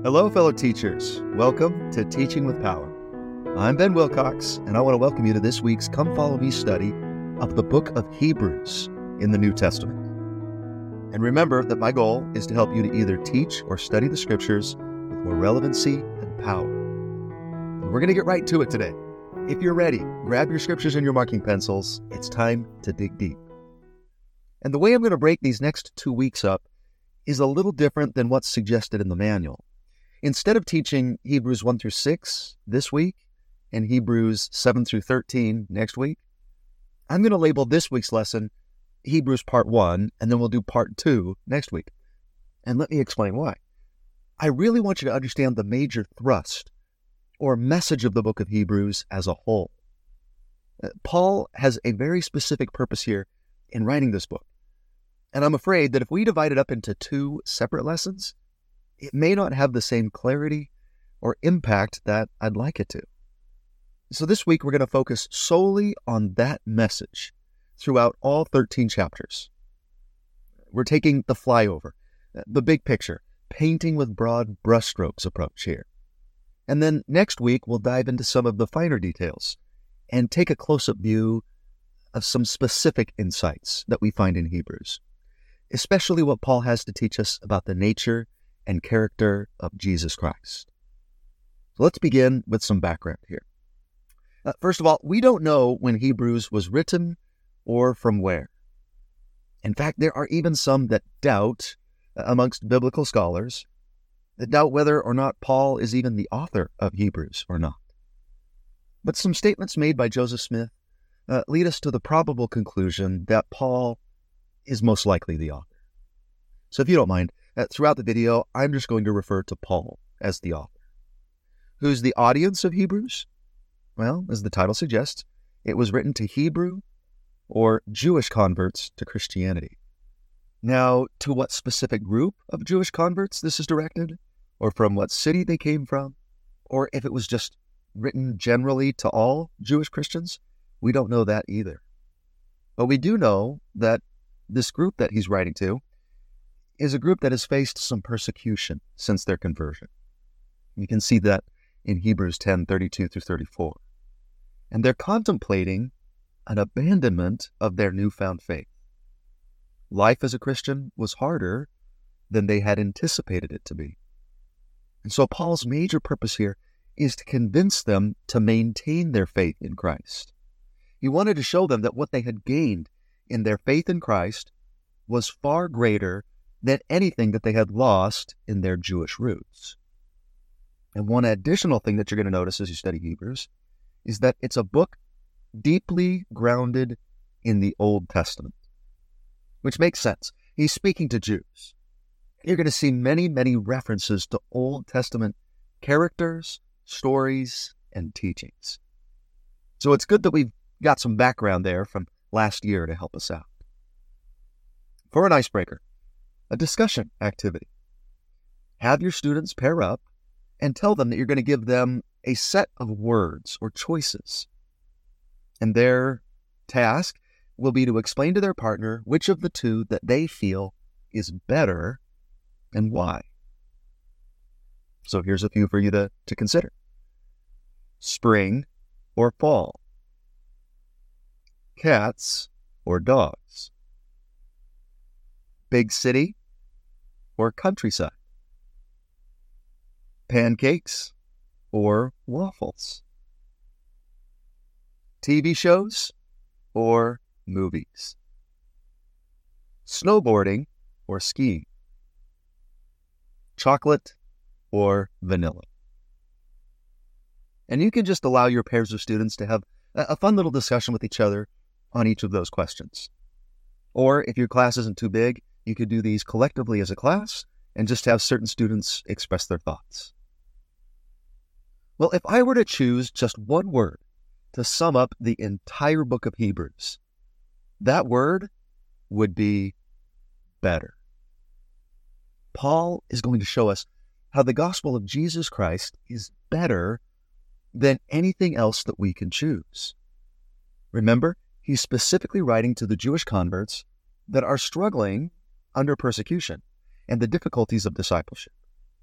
Hello, fellow teachers. Welcome to Teaching with Power. I'm Ben Wilcox, and I want to welcome you to this week's Come Follow Me study of the book of Hebrews in the New Testament. And remember that my goal is to help you to either teach or study the scriptures with more relevancy and power. And we're going to get right to it today. If you're ready, grab your scriptures and your marking pencils. It's time to dig deep. And the way I'm going to break these next 2 weeks up is a little different than what's suggested in the manual. Instead of teaching Hebrews 1 through 6 this week and Hebrews 7 through 13 next week, I'm going to label this week's lesson Hebrews Part 1, and then we'll do Part 2 next week. And let me explain why. I really want you to understand the major thrust or message of the book of Hebrews as a whole. Paul has a very specific purpose here in writing this book. And I'm afraid that if we divide it up into 2 separate lessons, it may not have the same clarity or impact that I'd like it to. So this week, we're going to focus solely on that message throughout all 13 chapters. We're taking the flyover, the big picture, painting with broad brushstrokes approach here. And then next week, we'll dive into some of the finer details and take a close-up view of some specific insights that we find in Hebrews, especially what Paul has to teach us about the nature and character of Jesus Christ. So let's begin with some background here. First of all, we don't know when Hebrews was written or from where. In fact, there are even some that doubt, amongst biblical scholars, that doubt whether or not Paul is even the author of Hebrews or not. But some statements made by Joseph Smith lead us to the probable conclusion that Paul is most likely the author. So if you don't mind, throughout the video, I'm just going to refer to Paul as the author. Who's the audience of Hebrews? Well, as the title suggests, it was written to Hebrew or Jewish converts to Christianity. Now, to what specific group of Jewish converts this is directed, or from what city they came from, or if it was just written generally to all Jewish Christians, we don't know that either. But we do know that this group that he's writing to is a group that has faced some persecution since their conversion. You can see that in Hebrews 10:32 through 34. And they're contemplating an abandonment of their newfound faith. Life as a Christian was harder than they had anticipated it to be. And so Paul's major purpose here is to convince them to maintain their faith in Christ. He wanted to show them that what they had gained in their faith in Christ was far greater than anything that they had lost in their Jewish roots. And one additional thing that you're going to notice as you study Hebrews is that it's a book deeply grounded in the Old Testament, which makes sense. He's speaking to Jews. You're going to see many, many references to Old Testament characters, stories, and teachings. So it's good that we've got some background there from last year to help us out. For an icebreaker, a discussion activity. Have your students pair up and tell them that you're going to give them a set of words or choices. And their task will be to explain to their partner which of the two that they feel is better and why. So here's a few for you to consider. Spring or fall? Cats or dogs? Big city or countryside? Pancakes or waffles? TV shows or movies? Snowboarding or skiing? Chocolate or vanilla? And you can just allow your pairs of students to have a fun little discussion with each other on each of those questions. Or if your class isn't too big, you could do these collectively as a class and just have certain students express their thoughts. Well, if I were to choose just one word to sum up the entire book of Hebrews, that word would be better. Paul is going to show us how the gospel of Jesus Christ is better than anything else that we can choose. Remember, he's specifically writing to the Jewish converts that are struggling under persecution and the difficulties of discipleship.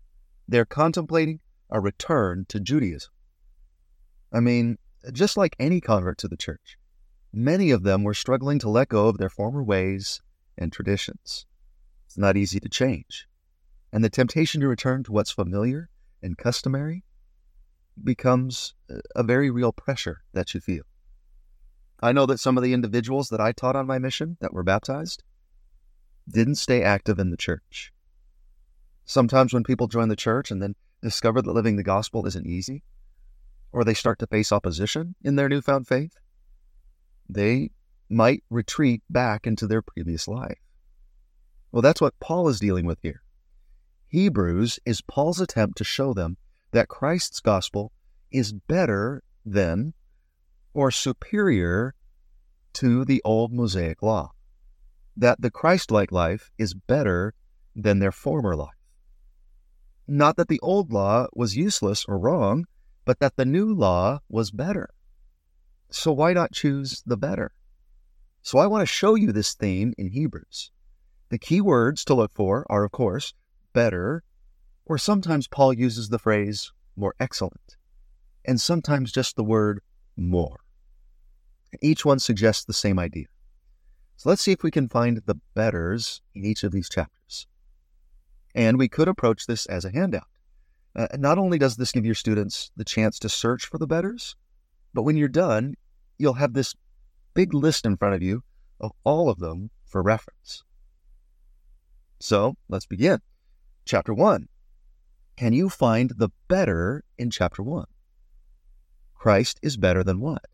They're contemplating a return to Judaism. I mean, just like any convert to the church, many of them were struggling to let go of their former ways and traditions. It's not easy to change, and the temptation to return to what's familiar and customary becomes a very real pressure that you feel. I know that some of the individuals that I taught on my mission that were baptized didn't stay active in the church. Sometimes when people join the church and then discover that living the gospel isn't easy, or they start to face opposition in their newfound faith, they might retreat back into their previous life. Well, that's what Paul is dealing with here. Hebrews is Paul's attempt to show them that Christ's gospel is better than or superior to the old Mosaic law, that the Christ-like life is better than their former life. Not that the old law was useless or wrong, but that the new law was better. So why not choose the better? So I want to show you this theme in Hebrews. The key words to look for are, of course, better, or sometimes Paul uses the phrase more excellent, and sometimes just the word more. Each one suggests the same idea. So let's see if we can find the betters in each of these chapters. And we could approach this as a handout. Not only does this give your students the chance to search for the betters, but when you're done, you'll have this big list in front of you of all of them for reference. So let's begin. Chapter 1. Can you find the better in chapter 1? Christ is better than what?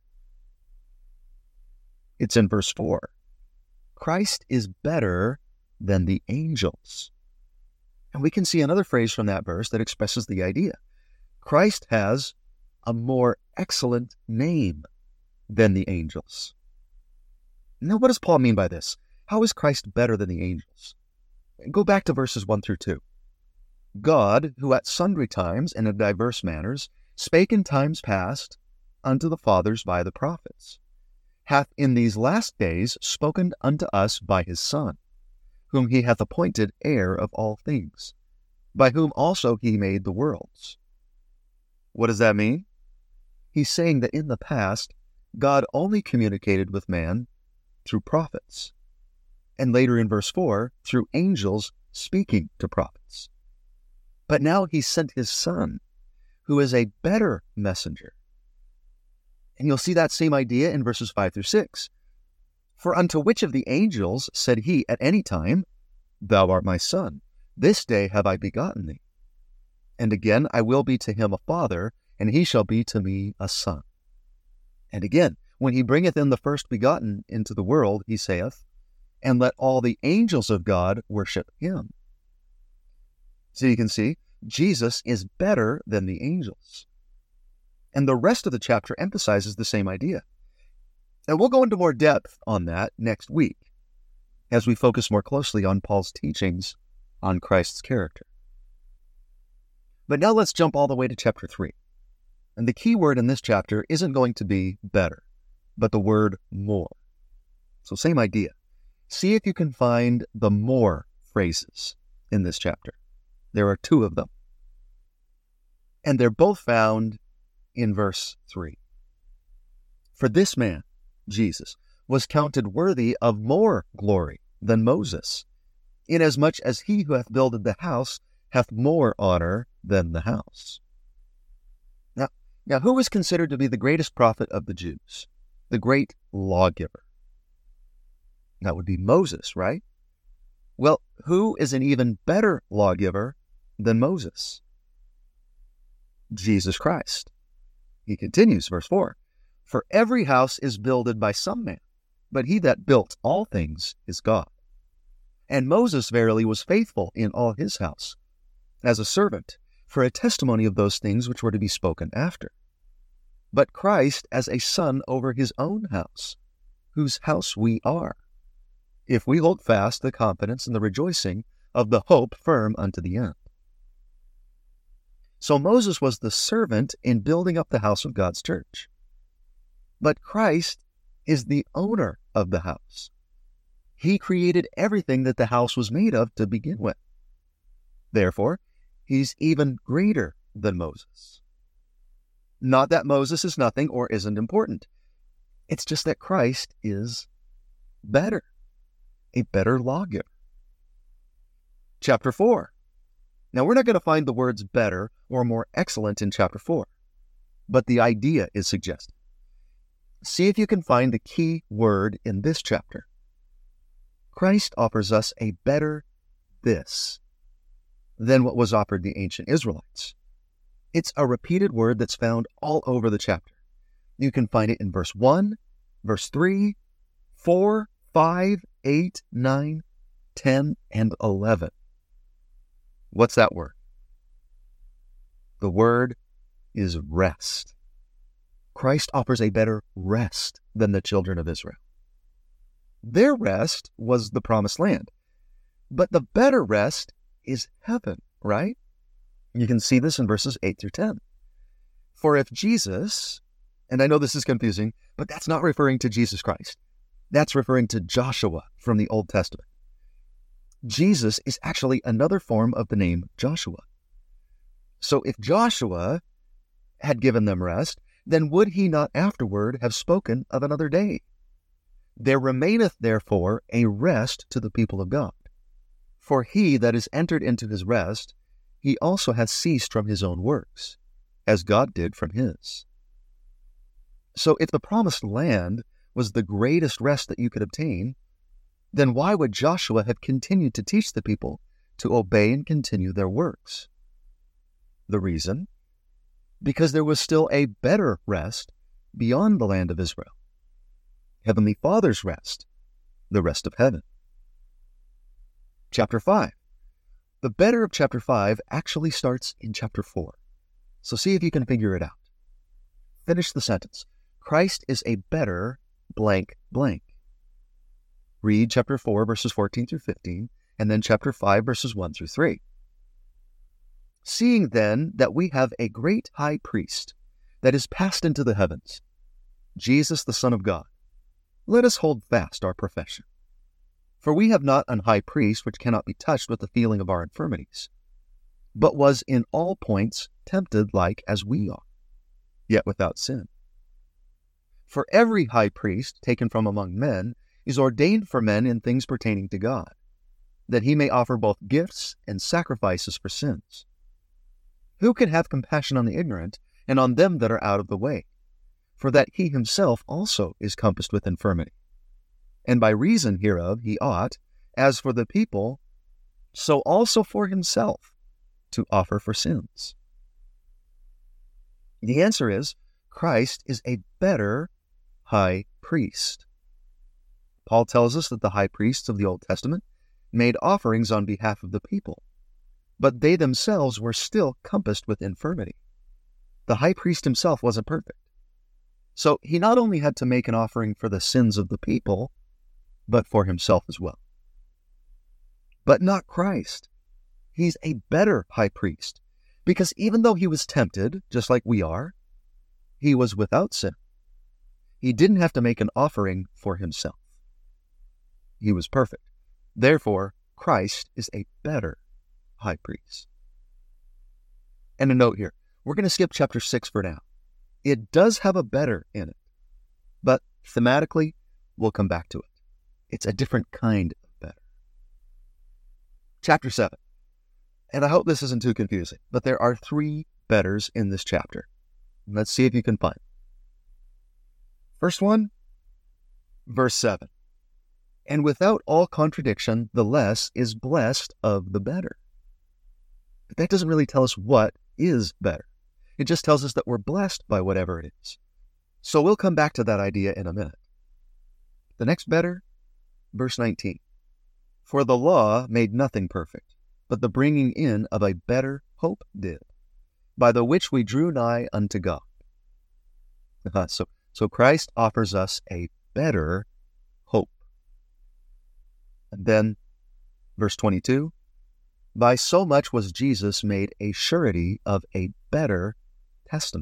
It's in verse 4. Christ is better than the angels. And we can see another phrase from that verse that expresses the idea. Christ has a more excellent name than the angels. Now, what does Paul mean by this? How is Christ better than the angels? Go back to verses 1 through 2. God, who at sundry times and in diverse manners spake in times past unto the fathers by the prophets, hath in these last days spoken unto us by his Son, whom he hath appointed heir of all things, by whom also he made the worlds. What does that mean? He's saying that in the past, God only communicated with man through prophets, and later in verse 4, through angels speaking to prophets. But now he sent his Son, who is a better messenger. And you'll see that same idea in verses 5 through 6. For unto which of the angels said he at any time, Thou art my Son, this day have I begotten thee. And again, I will be to him a father, and he shall be to me a son. And again, when he bringeth in the first begotten into the world, he saith, And let all the angels of God worship him. So you can see, Jesus is better than the angels. And the rest of the chapter emphasizes the same idea. And we'll go into more depth on that next week, as we focus more closely on Paul's teachings on Christ's character. But now let's jump all the way to chapter 3. And the key word in this chapter isn't going to be better, but the word more. So same idea. See if you can find the more phrases in this chapter. There are 2 of them. And they're both found in verse 3. For this man, Jesus, was counted worthy of more glory than Moses, inasmuch as he who hath builded the house hath more honor than the house. Now, who is considered to be the greatest prophet of the Jews? The great lawgiver. That would be Moses, right? Well, who is an even better lawgiver than Moses? Jesus Christ. He continues, verse 4. For every house is builded by some man, but he that built all things is God. And Moses verily was faithful in all his house, as a servant, for a testimony of those things which were to be spoken after. But Christ as a son over his own house, whose house we are, if we hold fast the confidence and the rejoicing of the hope firm unto the end. So Moses was the servant in building up the house of God's church. But Christ is the owner of the house. He created everything that the house was made of to begin with. Therefore, He's even greater than Moses. Not that Moses is nothing or isn't important. It's just that Christ is better, a better lawgiver. Chapter 4. Now, we're not going to find the words better or more excellent in chapter 4, but the idea is suggested. See if you can find the key word in this chapter. Christ offers us a better this than what was offered the ancient Israelites. It's a repeated word that's found all over the chapter. You can find it in verse 1, verse 3, 4, 5, 8, 9, 10, and 11. What's that word? The word is rest. Christ offers a better rest than the children of Israel. Their rest was the promised land, but the better rest is heaven, right? You can see this in verses 8 through 10. For if Jesus, and I know this is confusing, but that's not referring to Jesus Christ. That's referring to Joshua from the Old Testament. Jesus is actually another form of the name Joshua. So if Joshua had given them rest, then would he not afterward have spoken of another day? There remaineth therefore a rest to the people of God. For he that is entered into his rest, he also hath ceased from his own works, as God did from his. So if the promised land was the greatest rest that you could obtain, then why would Joshua have continued to teach the people to obey and continue their works? The reason? Because there was still a better rest beyond the land of Israel. Heavenly Father's rest, the rest of heaven. Chapter 5. The better of chapter 5 actually starts in chapter 4. So see if you can figure it out. Finish the sentence. Christ is a better blank blank. Read chapter 4, verses 14 through 15, and then chapter 5, verses 1 through 3. Seeing then that we have a great high priest that is passed into the heavens, Jesus the Son of God, let us hold fast our profession. For we have not an high priest which cannot be touched with the feeling of our infirmities, but was in all points tempted like as we are, yet without sin. For every high priest taken from among men is ordained for men in things pertaining to God, that he may offer both gifts and sacrifices for sins. Who can have compassion on the ignorant and on them that are out of the way? For that he himself also is compassed with infirmity. And by reason hereof he ought, as for the people, so also for himself, to offer for sins. The answer is, Christ is a better high priest. Paul tells us that the high priests of the Old Testament made offerings on behalf of the people, but they themselves were still compassed with infirmity. The high priest himself wasn't perfect. So he not only had to make an offering for the sins of the people, but for himself as well. But not Christ. He's a better high priest, because even though he was tempted, just like we are, he was without sin. He didn't have to make an offering for himself. He was perfect. Therefore, Christ is a better high priest. And a note here, we're going to skip chapter 6 for now. It does have a better in it, but thematically, we'll come back to it. It's a different kind of better. Chapter 7. And I hope this isn't too confusing, but there are 3 betters in this chapter. Let's see if you can find them. First one, verse 7. And without all contradiction, the less is blessed of the better. But that doesn't really tell us what is better. It just tells us that we're blessed by whatever it is. So we'll come back to that idea in a minute. The next better, verse 19. For the law made nothing perfect, but the bringing in of a better hope did, by the which we drew nigh unto God. So Christ offers us a better hope. And then, verse 22, by so much was Jesus made a surety of a better testament.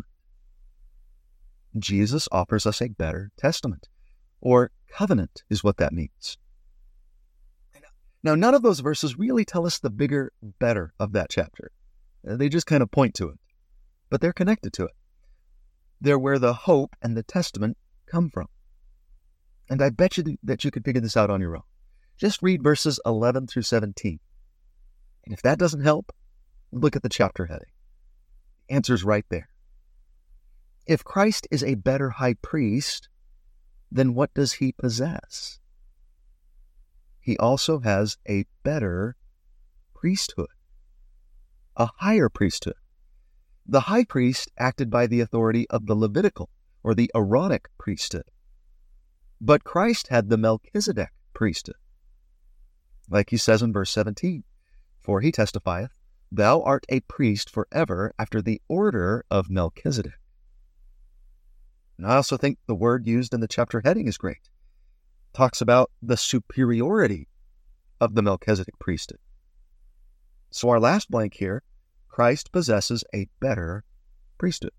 Jesus offers us a better testament, or covenant is what that means. Now, none of those verses really tell us the bigger better of that chapter. They just kind of point to it, but they're connected to it. They're where the hope and the testament come from. And I bet you that you could figure this out on your own. Just read verses 11 through 17. And if that doesn't help, look at the chapter heading. The answer's right there. If Christ is a better high priest, then what does he possess? He also has a better priesthood, a higher priesthood. The high priest acted by the authority of the Levitical or the Aaronic priesthood. But Christ had the Melchizedek priesthood. Like he says in verse 17, for he testifieth, thou art a priest forever after the order of Melchizedek. And I also think the word used in the chapter heading is great. It talks about the superiority of the Melchizedek priesthood. So our last blank here, Christ possesses a better priesthood.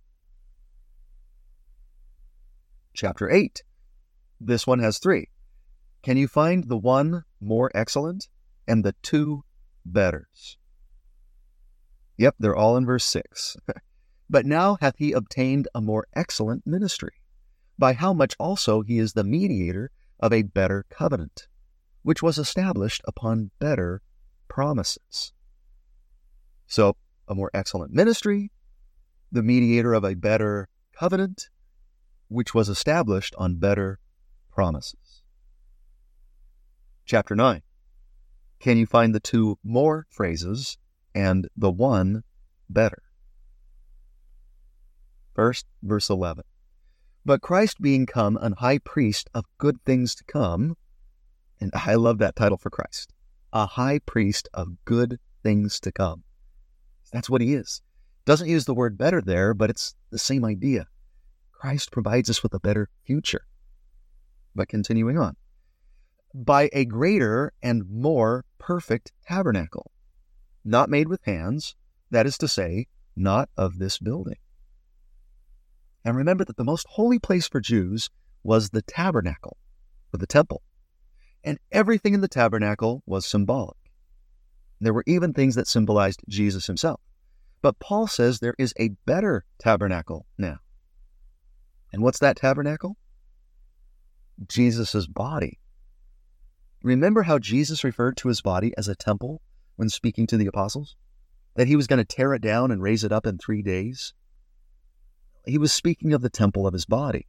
Chapter 8. This one has 3. Can you find the one more excellent and the 2 betters? Yep, they're all in verse 6. But now hath he obtained a more excellent ministry, by how much also he is the mediator of a better covenant, which was established upon better promises. So, a more excellent ministry, the mediator of a better covenant, which was established on better promises. Chapter 9. Can you find the 2 more phrases and the one better? First, verse 11. But Christ being come an high priest of good things to come, and I love that title for Christ, a high priest of good things to come. That's what he is. Doesn't use the word better there, but it's the same idea. Christ provides us with a better future. But continuing on. By a greater and more perfect tabernacle, not made with hands, that is to say, not of this building. And remember that the most holy place for Jews was the tabernacle, or the temple. And everything in the tabernacle was symbolic. There were even things that symbolized Jesus himself. But Paul says there is a better tabernacle now. And what's that tabernacle? Jesus' body. Remember how Jesus referred to his body as a temple when speaking to the apostles? That he was going to tear it down and raise it up in 3 days? He was speaking of the temple of his body.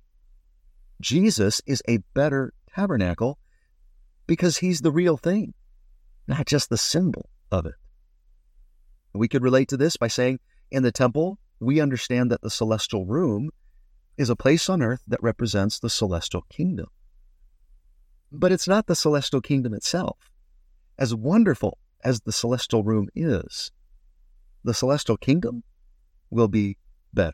Jesus is a better tabernacle because he's the real thing, not just the symbol of it. We could relate to this by saying, in the temple, we understand that the celestial room is a place on earth that represents the celestial kingdom. But it's not the celestial kingdom itself. As wonderful as the celestial room is, the celestial kingdom will be better.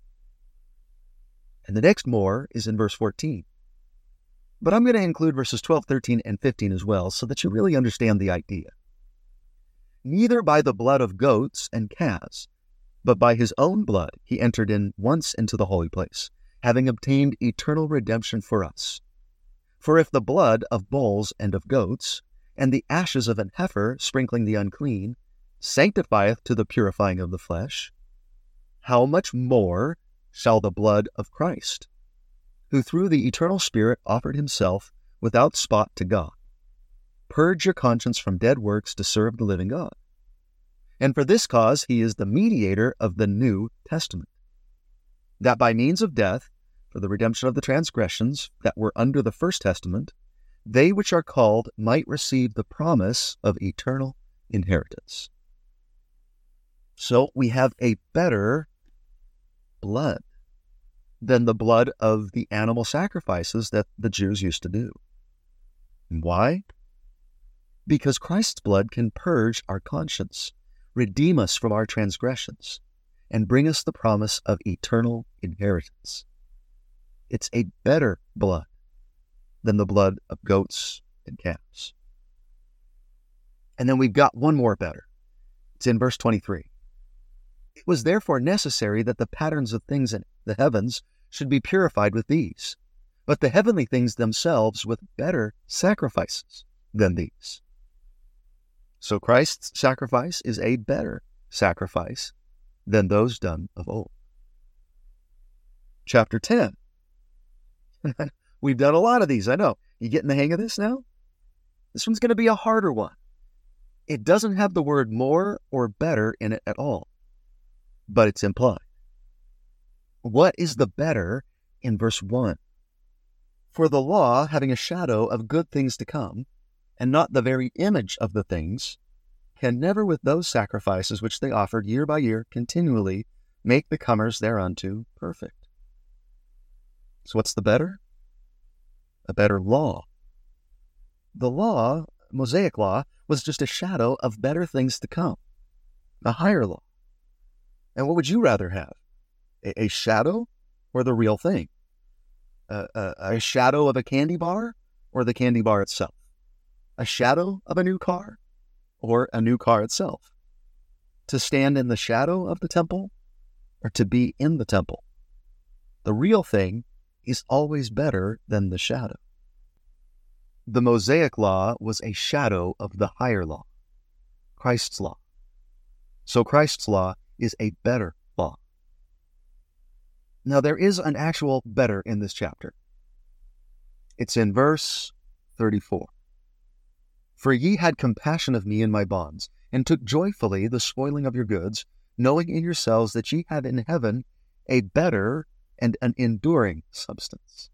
And the next more is in verse 14. But I'm going to include verses 12, 13, and 15 as well, so that you really understand the idea. Neither by the blood of goats and calves, but by his own blood he entered in once into the holy place, having obtained eternal redemption for us. For if the blood of bulls and of goats, and the ashes of an heifer sprinkling the unclean, sanctifieth to the purifying of the flesh, how much more shall the blood of Christ, who through the eternal Spirit offered himself without spot to God, purge your conscience from dead works to serve the living God. And for this cause he is the mediator of the New Testament, that by means of death, for the redemption of the transgressions that were under the first testament, they which are called might receive the promise of eternal inheritance. So we have a better blood than the blood of the animal sacrifices that the Jews used to do. And why? Because Christ's blood can purge our conscience, redeem us from our transgressions, and bring us the promise of eternal inheritance. It's a better blood than the blood of goats and calves. And then we've got one more better. It's in verse 23. It was therefore necessary that the patterns of things in the heavens should be purified with these, but the heavenly things themselves with better sacrifices than these. So Christ's sacrifice is a better sacrifice than those done of old. Chapter 10. We've done a lot of these, I know. You getting the hang of this now? This one's going to be a harder one. It doesn't have the word more or better in it at all, but it's implied. What is the better in verse 1? For the law, having a shadow of good things to come, and not the very image of the things, can never with those sacrifices which they offered year by year continually make the comers thereunto perfect. So what's the better? A better law. The law, Mosaic law, was just a shadow of better things to come, a higher law. And what would you rather have? A shadow or the real thing? A shadow of a candy bar or the candy bar itself? A shadow of a new car or a new car itself? To stand in the shadow of the temple or to be in the temple? The real thing is always better than the shadow. The Mosaic law was a shadow of the higher law, Christ's law. So Christ's law is a better law. Now there is an actual better in this chapter. It's in verse 34. For ye had compassion of me in my bonds, and took joyfully the spoiling of your goods, knowing in yourselves that ye have in heaven a better and an enduring substance.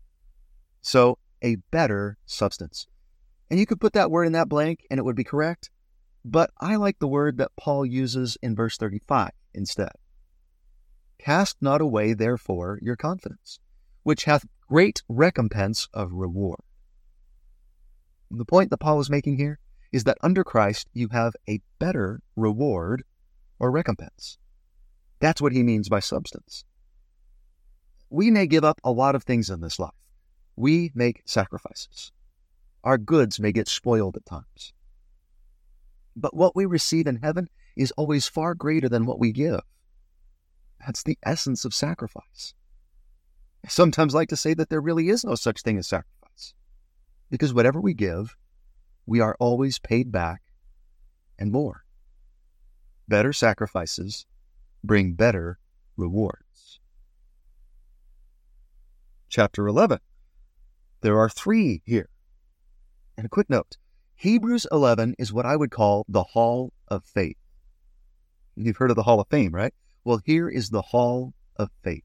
So, a better substance. And you could put that word in that blank and it would be correct, but I like the word that Paul uses in verse 35 instead. Cast not away, therefore, your confidence, which hath great recompense of reward. And the point that Paul is making here is that under Christ you have a better reward or recompense. That's what he means by substance. We may give up a lot of things in this life. We make sacrifices. Our goods may get spoiled at times. But what we receive in heaven is always far greater than what we give. That's the essence of sacrifice. I sometimes like to say that there really is no such thing as sacrifice, because whatever we give, we are always paid back and more. Better sacrifices bring better rewards. Chapter 11. There are 3 here. And a quick note, Hebrews 11 is what I would call the Hall of Faith. You've heard of the Hall of Fame, right? Well, here is the Hall of Faith.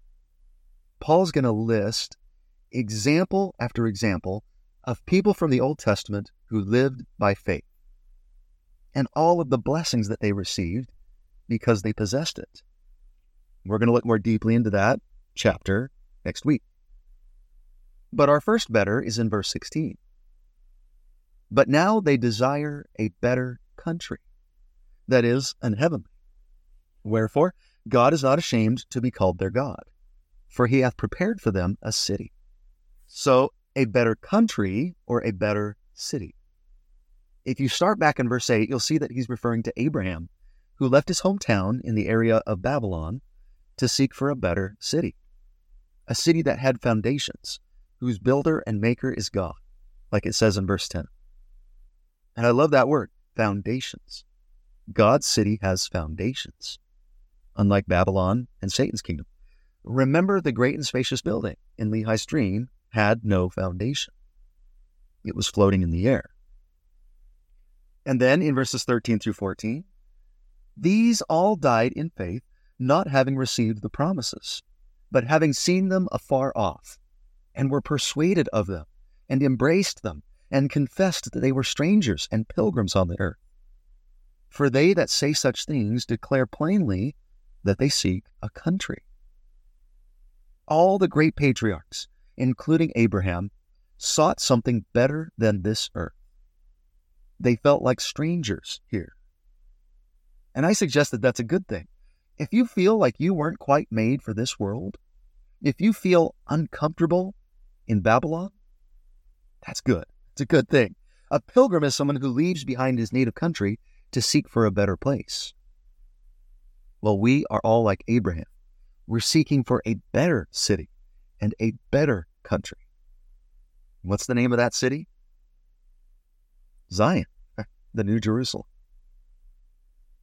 Paul's going to list example after example of people from the Old Testament who lived by faith and all of the blessings that they received because they possessed it. We're going to look more deeply into that chapter next week. But our first better is in verse 16. But now they desire a better country, that is, an heavenly. Wherefore, God is not ashamed to be called their God, for he hath prepared for them a city. So, a better country or a better city. If you start back in verse 8, you'll see that he's referring to Abraham, who left his hometown in the area of Babylon to seek for a better city, a city that had foundations, whose builder and maker is God, like it says in verse 10. And I love that word, foundations. God's city has foundations, unlike Babylon and Satan's kingdom. Remember, the great and spacious building in Lehi's dream had no foundation. It was floating in the air. And then in verses 13 through 14, these all died in faith, not having received the promises, but having seen them afar off, and were persuaded of them, and embraced them, and confessed that they were strangers and pilgrims on the earth. For they that say such things declare plainly that they seek a country. All the great patriarchs, including Abraham, sought something better than this earth. They felt like strangers here. And I suggest that that's a good thing. If you feel like you weren't quite made for this world, if you feel uncomfortable in Babylon, that's good. It's a good thing. A pilgrim is someone who leaves behind his native country to seek for a better place. Well, we are all like Abraham. We're seeking for a better city and a better country. What's the name of that city? Zion, the New Jerusalem.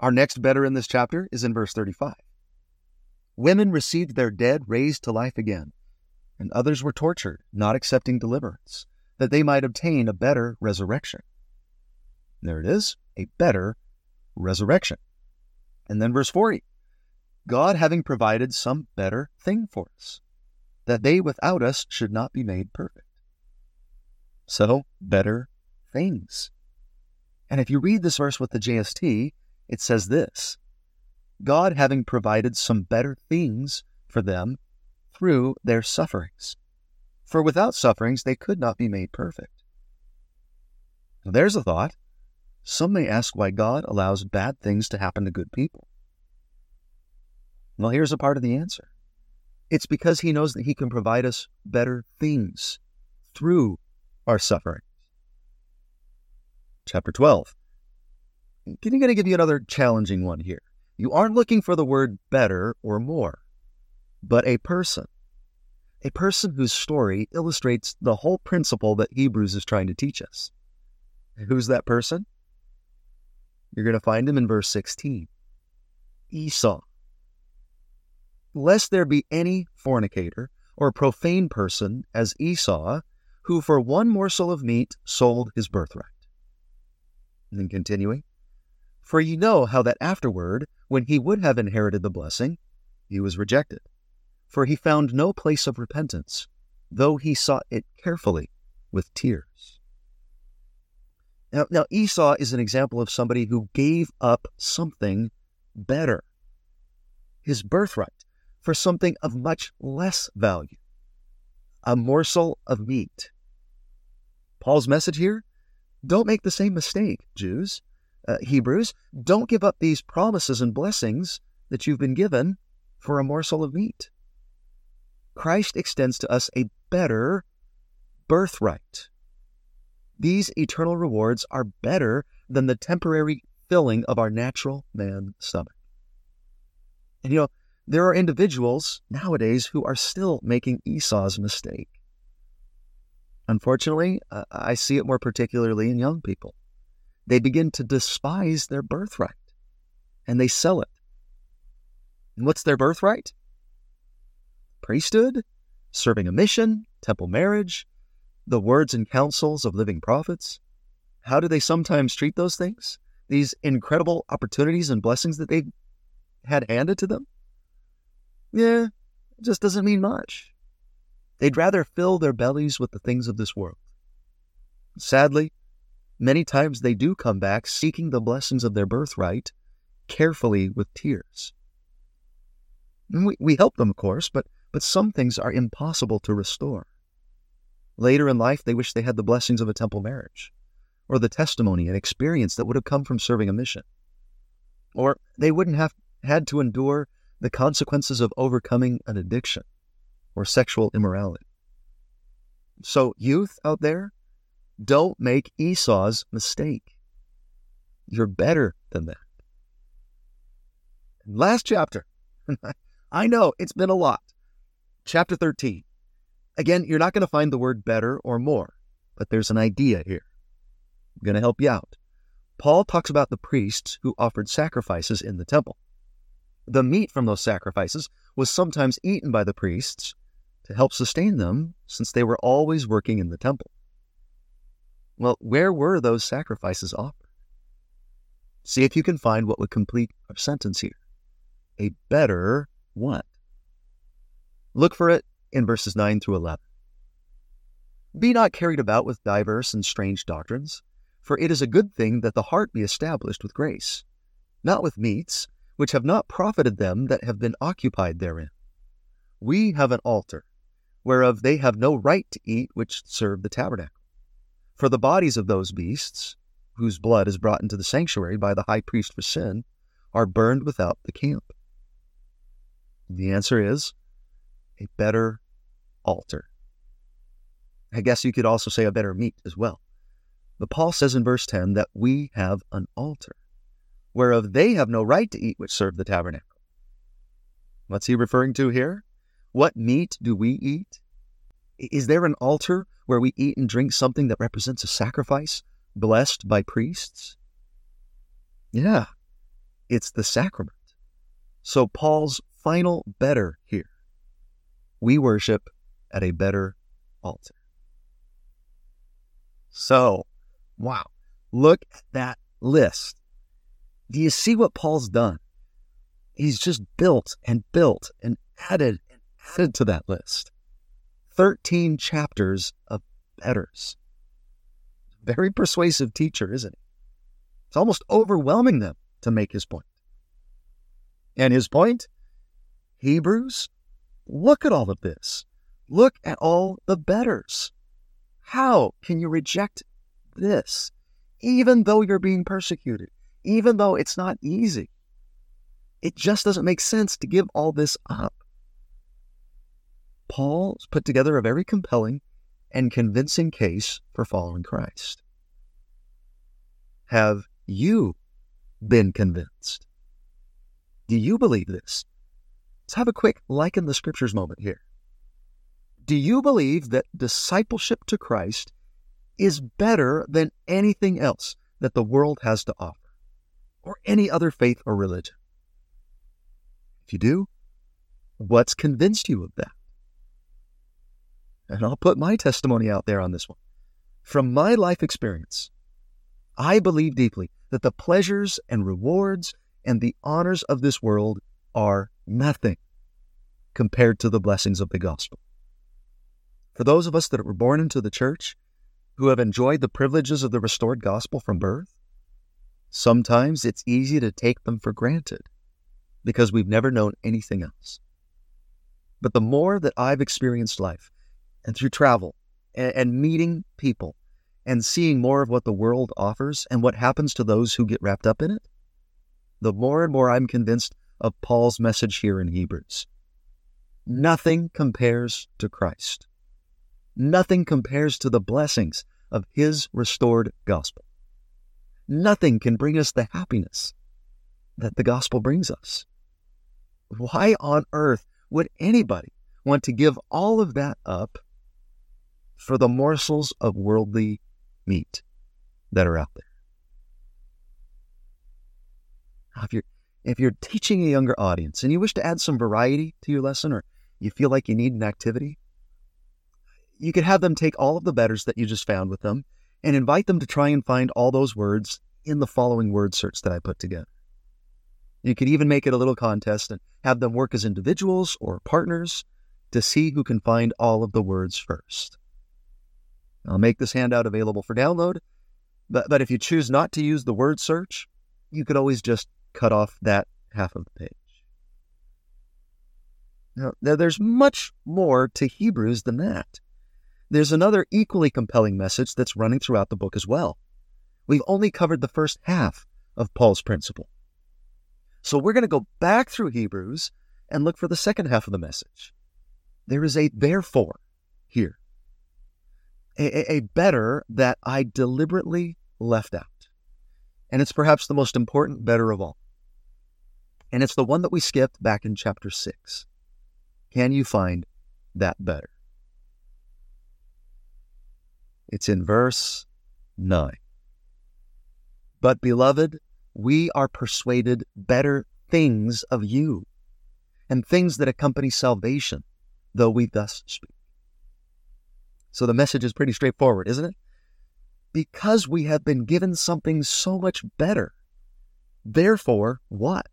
Our next better in this chapter is in verse 35. Women received their dead raised to life again, and others were tortured, not accepting deliverance, that they might obtain a better resurrection. There it is, a better resurrection. And then verse 40, God having provided some better thing for us, that they without us should not be made perfect. So, better things. And if you read this verse with the JST, it says this, God having provided some better things for them through their sufferings. For without sufferings, they could not be made perfect. Now, there's a thought. Some may ask why God allows bad things to happen to good people. Well, here's a part of the answer. It's because he knows that he can provide us better things through our sufferings. Chapter 12. I'm going to give you another challenging one here. You aren't looking for the word better or more, but a person whose story illustrates the whole principle that Hebrews is trying to teach us. Who's that person? You're going to find him in verse 16. Esau. Lest there be any fornicator or profane person as Esau, who for one morsel of meat sold his birthright. And then continuing, for you know how that afterward, when he would have inherited the blessing, he was rejected. For he found no place of repentance, though he sought it carefully with tears. Now Esau is an example of somebody who gave up something better, his birthright, for something of much less value, a morsel of meat. Paul's message here, don't make the same mistake, Hebrews. Don't give up these promises and blessings that you've been given for a morsel of meat. Christ extends to us a better birthright. These eternal rewards are better than the temporary filling of our natural man stomach. And there are individuals nowadays who are still making Esau's mistake. Unfortunately, I see it more particularly in young people. They begin to despise their birthright, and they sell it. And what's their birthright? Priesthood, serving a mission, temple marriage, the words and counsels of living prophets. How do they sometimes treat those things? These incredible opportunities and blessings that they've had handed to them? Yeah, it just doesn't mean much. They'd rather fill their bellies with the things of this world. Sadly, many times they do come back seeking the blessings of their birthright carefully with tears. And we help them, of course, but some things are impossible to restore. Later in life, they wish they had the blessings of a temple marriage, or the testimony and experience that would have come from serving a mission. Or they wouldn't have had to endure the consequences of overcoming an addiction or sexual immorality. So, youth out there, don't make Esau's mistake. You're better than that. Last chapter. I know, it's been a lot. Chapter 13. Again, you're not going to find the word better or more, but there's an idea here. I'm going to help you out. Paul talks about the priests who offered sacrifices in the temple. The meat from those sacrifices was sometimes eaten by the priests to help sustain them, since they were always working in the temple. Well, where were those sacrifices offered? See if you can find what would complete our sentence here. A better what? Look for it in verses 9 through 11. Be not carried about with diverse and strange doctrines, for it is a good thing that the heart be established with grace, not with meats, which have not profited them that have been occupied therein. We have an altar, whereof they have no right to eat which serve the tabernacle. For the bodies of those beasts, whose blood is brought into the sanctuary by the high priest for sin, are burned without the camp. The answer is a better altar. I guess you could also say a better meat as well. But Paul says in verse 10 that we have an altar, whereof they have no right to eat which serve the tabernacle. What's he referring to here? What meat do we eat? Is there an altar where we eat and drink something that represents a sacrifice blessed by priests? Yeah. it's the sacrament. So Paul's final better here. We worship at a better altar. So, wow, look at that list. Do you see what Paul's done? He's just built and added to that list. 13 chapters of betters. Very persuasive teacher, isn't he? It's almost overwhelming them to make his point. And his point? Hebrews, look at all of this. Look at all the betters. How can you reject this, even though you're being persecuted, even though it's not easy? It just doesn't make sense to give all this up. Paul's put together a very compelling and convincing case for following Christ. Have you been convinced? Do you believe this? Let's have a quick like in the scriptures moment here. Do you believe that discipleship to Christ is better than anything else that the world has to offer, or any other faith or religion? If you do, what's convinced you of that? And I'll put my testimony out there on this one. From my life experience, I believe deeply that the pleasures and rewards and the honors of this world are nothing compared to the blessings of the gospel. For those of us that were born into the church, who have enjoyed the privileges of the restored gospel from birth, sometimes it's easy to take them for granted because we've never known anything else. But the more that I've experienced life, and through travel and meeting people and seeing more of what the world offers and what happens to those who get wrapped up in it, the more and more I'm convinced of Paul's message here in Hebrews. Nothing compares to Christ. Nothing compares to the blessings of his restored gospel. Nothing can bring us the happiness that the gospel brings us. Why on earth would anybody want to give all of that up for the morsels of worldly meat that are out there? Now, if you're teaching a younger audience and you wish to add some variety to your lesson, or you feel like you need an activity, you could have them take all of the betters that you just found with them and invite them to try and find all those words in the following word search that I put together. You could even make it a little contest and have them work as individuals or partners to see who can find all of the words first. I'll make this handout available for download, but if you choose not to use the word search, you could always just cut off that half of the page. Now, there's much more to Hebrews than that. There's another equally compelling message that's running throughout the book as well. We've only covered the first half of Paul's principle. So we're going to go back through Hebrews and look for the second half of the message. There is a therefore here. A better that I deliberately left out. And it's perhaps the most important better of all. And it's the one that we skipped back in chapter 6. Can you find that better? It's in verse 9. But beloved, we are persuaded better things of you, and things that accompany salvation, though we thus speak. So the message is pretty straightforward, isn't it? Because we have been given something so much better. Therefore, what?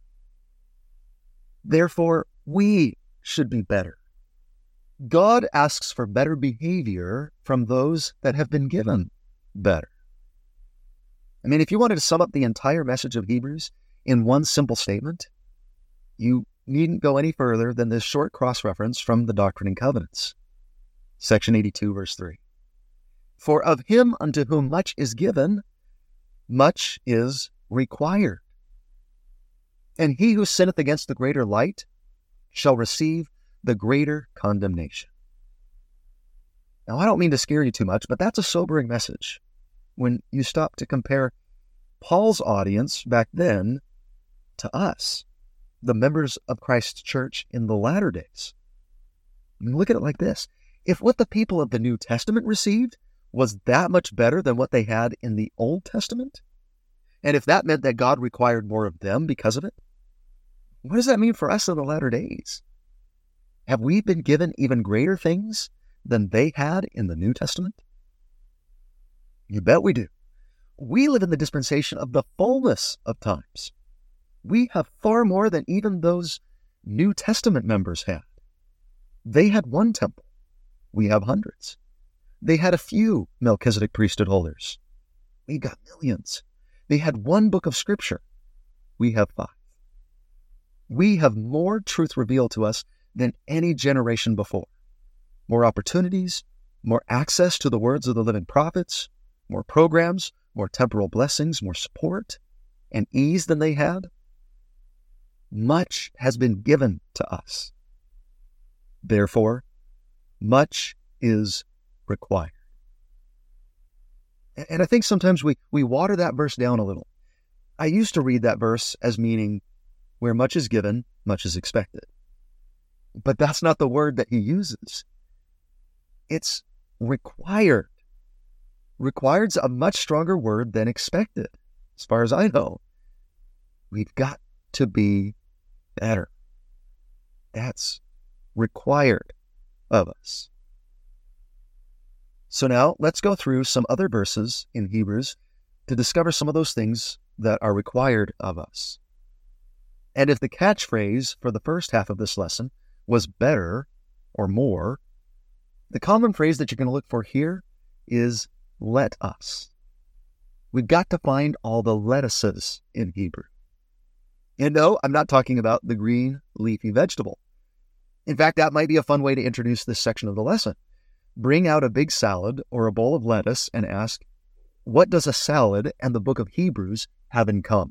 Therefore, we should be better. God asks for better behavior from those that have been given better. I mean, if you wanted to sum up the entire message of Hebrews in one simple statement, you needn't go any further than this short cross-reference from the Doctrine and Covenants. Section 82, verse 3. For of him unto whom much is given, much is required. And he who sinneth against the greater light shall receive the greater condemnation. Now, I don't mean to scare you too much, but that's a sobering message when you stop to compare Paul's audience back then to us, the members of Christ's church in the latter days. I mean, look at it like this. If what the people of the New Testament received was that much better than what they had in the Old Testament, And if that meant that God required more of them because of it, what does that mean for us in the latter days? Have we been given even greater things than they had in the New Testament? You bet we do. We live in the dispensation of the fullness of times. We have far more than even those New Testament members had. They had one temple. We have hundreds. They had a few Melchizedek priesthood holders. We got millions. They had one book of Scripture. We have 5. We have more truth revealed to us than any generation before. More opportunities, more access to the words of the living prophets, more programs, more temporal blessings, more support and ease than they had. Much has been given to us. Therefore, much is required. And I think sometimes we water that verse down a little. I used to read that verse as meaning, where much is given, much is expected. But that's not the word that he uses. It's required. Required's a much stronger word than expected, as far as I know. We've got to be better. That's required of us. So now let's go through some other verses in Hebrews to discover some of those things that are required of us. And if the catchphrase for the first half of this lesson was better or more, the common phrase that you're going to look for here is let us. We've got to find all the lettuces in Hebrew. And no, I'm not talking about the green leafy vegetable. In fact, that might be a fun way to introduce this section of the lesson. Bring out a big salad or a bowl of lettuce and ask, what does a salad and the book of Hebrews have in common?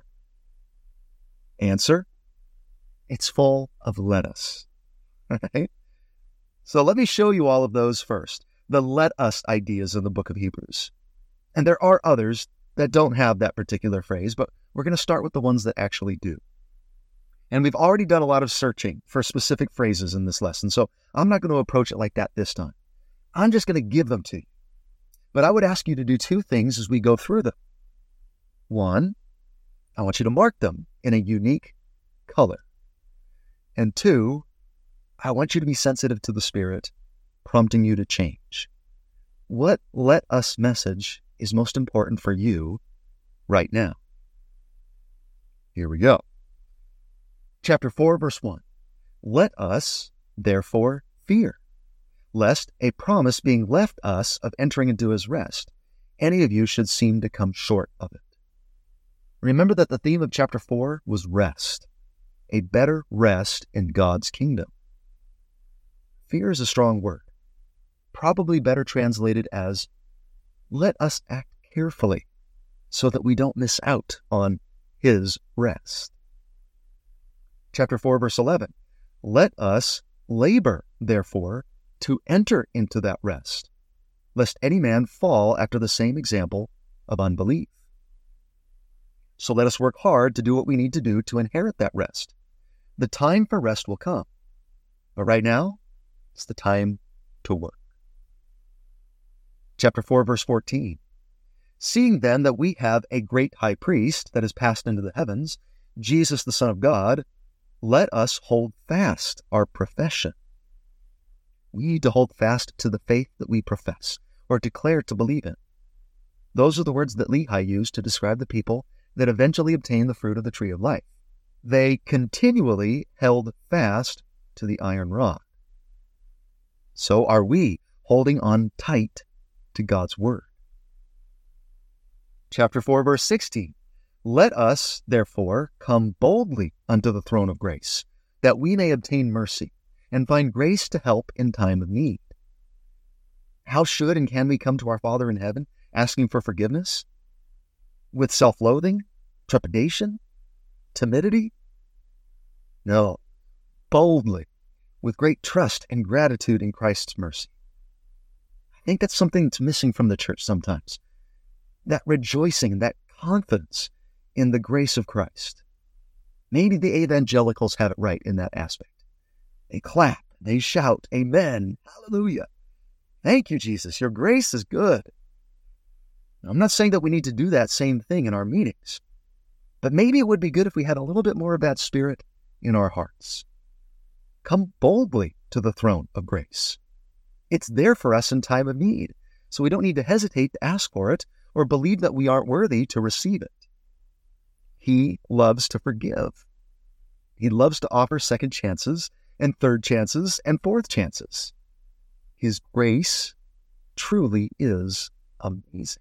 Answer, it's full of lettuce. Right? So let me show you all of those first, the let us ideas in the book of Hebrews. And there are others that don't have that particular phrase, but we're going to start with the ones that actually do. And we've already done a lot of searching for specific phrases in this lesson, so I'm not going to approach it like that this time. I'm just going to give them to you. But I would ask you to do 2 things as we go through them. 1, I want you to mark them in a unique color. And 2, I want you to be sensitive to the Spirit, prompting you to change. What let us message is most important for you right now? Here we go. Chapter 4, verse 1. Let us, therefore, fear, lest a promise being left us of entering into his rest, any of you should seem to come short of it. Remember that the theme of chapter 4 was rest, a better rest in God's kingdom. Fear is a strong word, probably better translated as, let us act carefully so that we don't miss out on his rest. Chapter 4, verse 11, let us labor, therefore, to enter into that rest, lest any man fall after the same example of unbelief. So let us work hard to do what we need to do to inherit that rest. The time for rest will come, but right now, it's the time to work. Chapter 4, verse 14, seeing then that we have a great high priest that has passed into the heavens, Jesus the Son of God, let us hold fast our profession. We need to hold fast to the faith that we profess or declare to believe in. Those are the words that Lehi used to describe the people that eventually obtained the fruit of the tree of life. They continually held fast to the iron rod. So are we holding on tight to God's word. Chapter 4, verse 16. Let us, therefore, come boldly unto the throne of grace, that we may obtain mercy and find grace to help in time of need. How should and can we come to our Father in heaven asking for forgiveness? With self-loathing, trepidation, timidity? No, boldly, with great trust and gratitude in Christ's mercy. I think that's something that's missing from the church sometimes. That rejoicing, that confidence in the grace of Christ. Maybe the evangelicals have it right in that aspect. They clap, they shout, amen, hallelujah. Thank you, Jesus, your grace is good. Now, I'm not saying that we need to do that same thing in our meetings. But maybe it would be good if we had a little bit more of that Spirit in our hearts. Come boldly to the throne of grace. It's there for us in time of need, so we don't need to hesitate to ask for it or believe that we aren't worthy to receive it. He loves to forgive. He loves to offer second chances and third chances and fourth chances. His grace truly is amazing.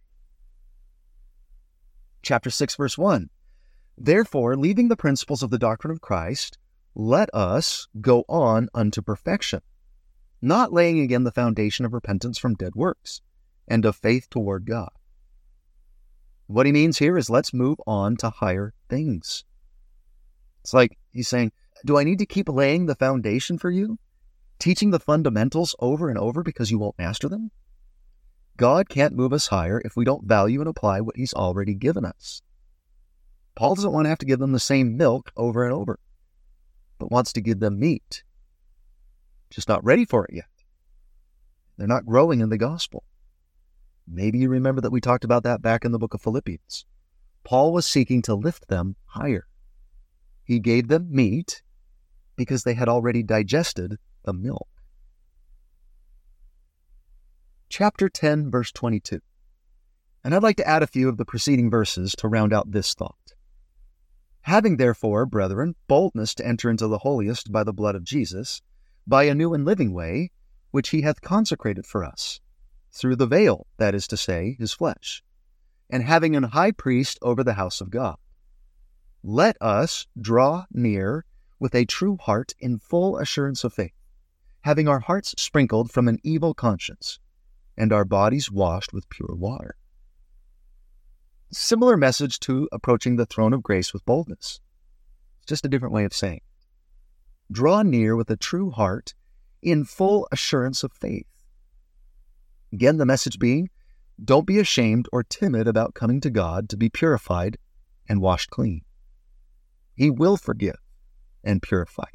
Chapter 6, verse 1. Therefore, leaving the principles of the doctrine of Christ, let us go on unto perfection, not laying again the foundation of repentance from dead works and of faith toward God. What he means here is let's move on to higher things. It's like he's saying, do I need to keep laying the foundation for you? Teaching the fundamentals over and over because you won't master them? God can't move us higher if we don't value and apply what he's already given us. Paul doesn't want to have to give them the same milk over and over, but wants to give them meat. Just not ready for it yet. They're not growing in the gospel. Maybe you remember that we talked about that back in the book of Philippians. Paul was seeking to lift them higher. He gave them meat because they had already digested the milk. Chapter 10, verse 22. And I'd like to add a few of the preceding verses to round out this thought. Having therefore, brethren, boldness to enter into the holiest by the blood of Jesus, by a new and living way, which he hath consecrated for us, through the veil, that is to say, his flesh, and having an high priest over the house of God. Let us draw near with a true heart in full assurance of faith, having our hearts sprinkled from an evil conscience, and our bodies washed with pure water. Similar message to approaching the throne of grace with boldness. It's just a different way of saying it. Draw near with a true heart in full assurance of faith. Again, the message being, don't be ashamed or timid about coming to God to be purified and washed clean. He will forgive and purify.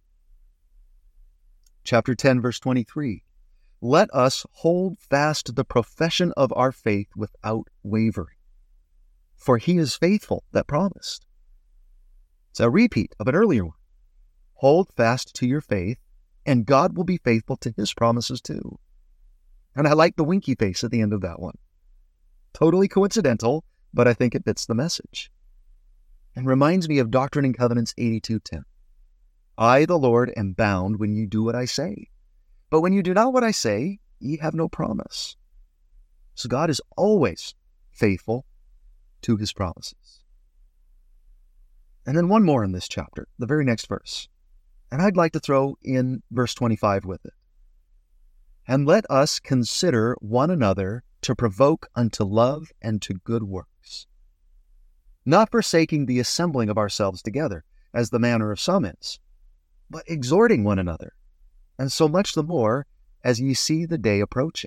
Chapter 10, verse 23. Let us hold fast the profession of our faith without wavering. For he is faithful that promised. It's a repeat of an earlier one. Hold fast to your faith, and God will be faithful to his promises too. And I like the winky face at the end of that one. Totally coincidental, but I think it fits the message. And reminds me of Doctrine and Covenants 82:10. I, the Lord, am bound when you do what I say. But when you do not what I say, ye have no promise. So God is always faithful to his promises. And then one more in this chapter, the very next verse. And I'd like to throw in verse 25 with it. And let us consider one another to provoke unto love and to good works, not forsaking the assembling of ourselves together, as the manner of some is, but exhorting one another, and so much the more as ye see the day approaching.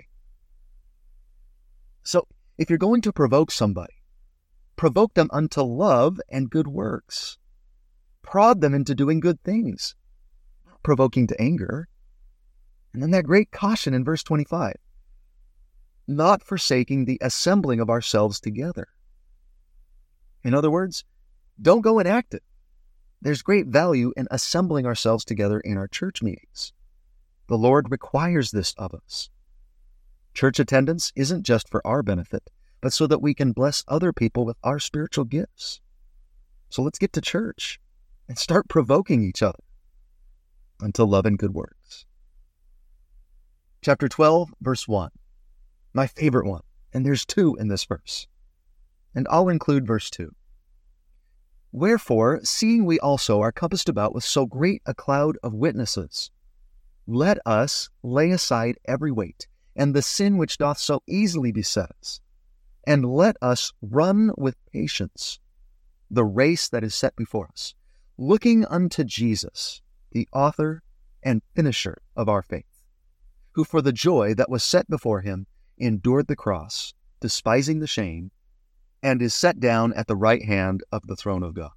So, if you're going to provoke somebody, provoke them unto love and good works. Prod them into doing good things, not provoking to anger. And then that great caution in verse 25, not forsaking the assembling of ourselves together. In other words, don't go inactive. There's great value in assembling ourselves together in our church meetings. The Lord requires this of us. Church attendance isn't just for our benefit, but so that we can bless other people with our spiritual gifts. So let's get to church and start provoking each other unto love and good works. Chapter 12, verse 1. My favorite one, and there's two in this verse. And I'll include verse 2. Wherefore, seeing we also are compassed about with so great a cloud of witnesses, let us lay aside every weight, and the sin which doth so easily beset us, and let us run with patience the race that is set before us, looking unto Jesus, the author and finisher of our faith, who for the joy that was set before him endured the cross, despising the shame, and is set down at the right hand of the throne of God.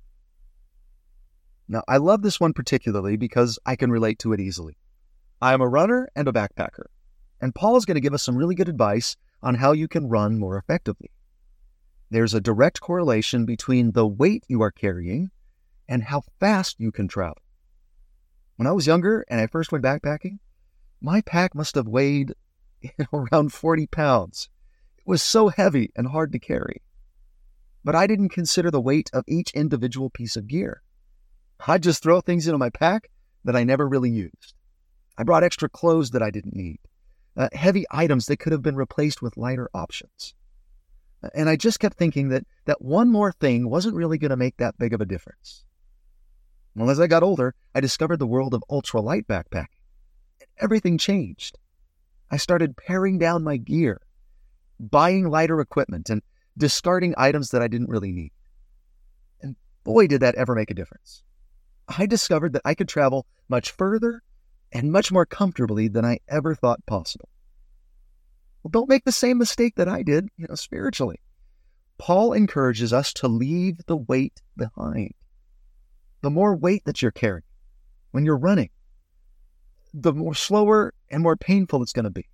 Now, I love this one particularly because I can relate to it easily. I am a runner and a backpacker, and Paul is going to give us some really good advice on how you can run more effectively. There's a direct correlation between the weight you are carrying and how fast you can travel. When I was younger and I first went backpacking, my pack must have weighed around 40 pounds. It was so heavy and hard to carry. But I didn't consider the weight of each individual piece of gear. I'd just throw things into my pack that I never really used. I brought extra clothes that I didn't need, heavy items that could have been replaced with lighter options. And I just kept thinking that one more thing wasn't really going to make that big of a difference. Well, as I got older, I discovered the world of ultralight backpacking. And everything changed. I started paring down my gear, buying lighter equipment, and discarding items that I didn't really need. And boy, did that ever make a difference. I discovered that I could travel much further and much more comfortably than I ever thought possible. Well, don't make the same mistake that I did, spiritually. Paul encourages us to leave the weight behind. The more weight that you're carrying when you're running, the more slower and more painful it's going to be.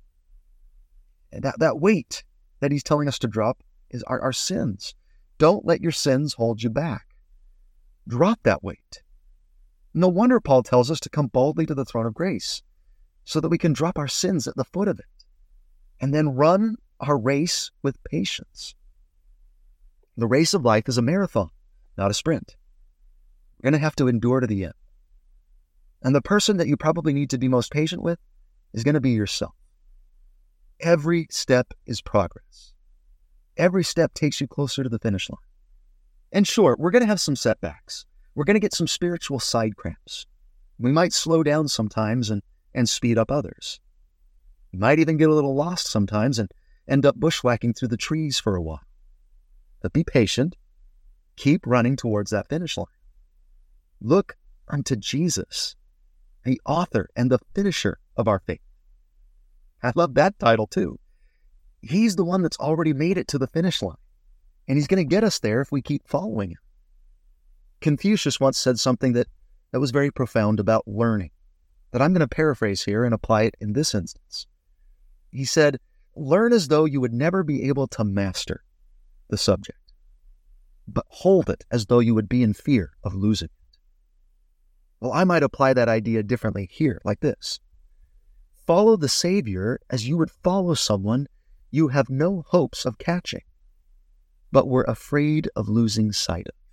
And that weight that he's telling us to drop is our sins. Don't let your sins hold you back. Drop that weight. No wonder Paul tells us to come boldly to the throne of grace so that we can drop our sins at the foot of it and then run our race with patience. The race of life is a marathon, not a sprint. We're going to have to endure to the end. And the person that you probably need to be most patient with is going to be yourself. Every step is progress. Every step takes you closer to the finish line. And sure, we're going to have some setbacks. We're going to get some spiritual side cramps. We might slow down sometimes and speed up others. We might even get a little lost sometimes and end up bushwhacking through the trees for a while. But be patient. Keep running towards that finish line. Look unto Jesus, the author and the finisher of our faith. I love that title too. He's the one that's already made it to the finish line, and he's going to get us there if we keep following him. Confucius once said something that was very profound about learning, that I'm going to paraphrase here and apply it in this instance. He said, "Learn as though you would never be able to master the subject, but hold it as though you would be in fear of losing it." Well, I might apply that idea differently here, like this. Follow the Savior as you would follow someone you have no hopes of catching, but were afraid of losing sight of.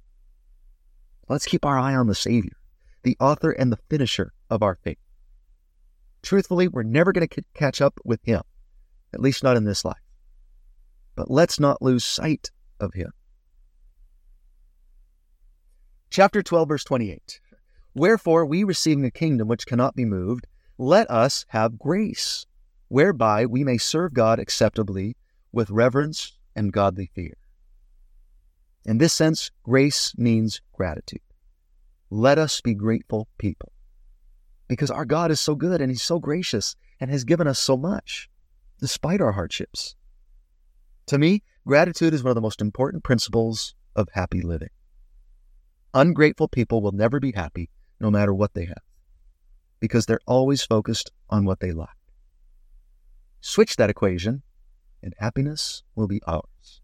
Let's keep our eye on the Savior, the author and the finisher of our faith. Truthfully, we're never going to catch up with him, at least not in this life. But let's not lose sight of him. Chapter 12, verse 28. Wherefore, we receiving a kingdom which cannot be moved, let us have grace, whereby we may serve God acceptably with reverence and godly fear. In this sense, grace means gratitude. Let us be grateful people, because our God is so good and he's so gracious and has given us so much, despite our hardships. To me, gratitude is one of the most important principles of happy living. Ungrateful people will never be happy, no matter what they have, because they're always focused on what they lack. Switch that equation, and happiness will be ours.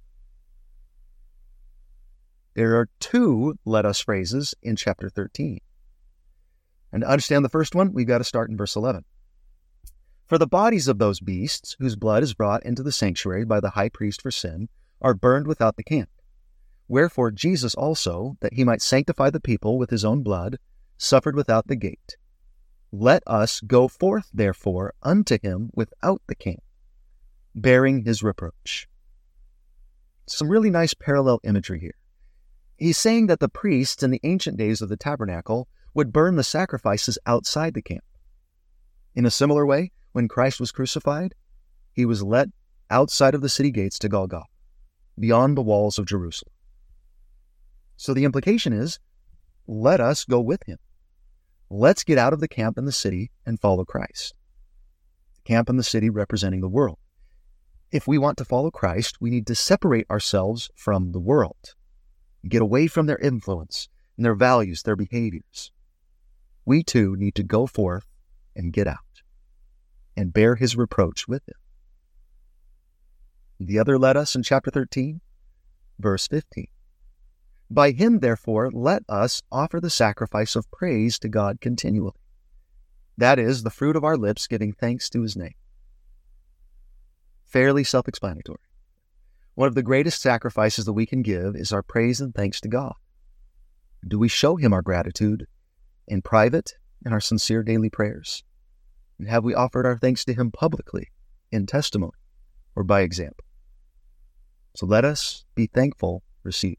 There are two let us phrases in chapter 13. And to understand the first one, we've got to start in verse 11. For the bodies of those beasts, whose blood is brought into the sanctuary by the high priest for sin, are burned without the camp. Wherefore Jesus also, that he might sanctify the people with his own blood, suffered without the gate. Let us go forth, therefore, unto him without the camp, bearing his reproach. Some really nice parallel imagery here. He's saying that the priests in the ancient days of the tabernacle would burn the sacrifices outside the camp. In a similar way, when Christ was crucified, he was led outside of the city gates to Golgotha, beyond the walls of Jerusalem. So the implication is, let us go with him. Let's get out of the camp in the city and follow Christ. The camp in the city representing the world. If we want to follow Christ, we need to separate ourselves from the world, get away from their influence and their values, their behaviors. We too need to go forth and get out and bear his reproach with him. The other let us in chapter 13, Verse 15. By him, therefore, let us offer the sacrifice of praise to God continually. That is, the fruit of our lips giving thanks to his name. Fairly self-explanatory. One of the greatest sacrifices that we can give is our praise and thanks to God. Do we show him our gratitude in private in our sincere daily prayers? And have we offered our thanks to him publicly in testimony or by example? So let us be thankful receivers.